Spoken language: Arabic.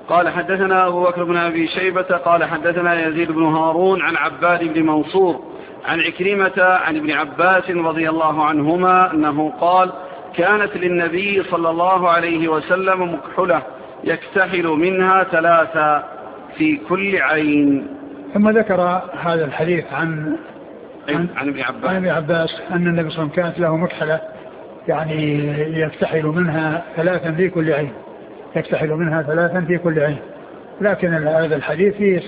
قال حدثنا أبو بكر بن أبي شيبة قال حدثنا يزيد بن هارون عن عباد بن منصور عن عكرمة عن ابن عباس رضي الله عنهما أنه قال كانت للنبي صلى الله عليه وسلم مكحلة يكتحل منها 3 في كل عين. ثم ذكر هذا الحديث عن ابن عباس أن النبي صلى الله عليه وسلم كانت له مكحلة يعني يكتحل منها 3 في كل عين، يكتحل منها 3 في كل عين. لكن هذا الحديث فيه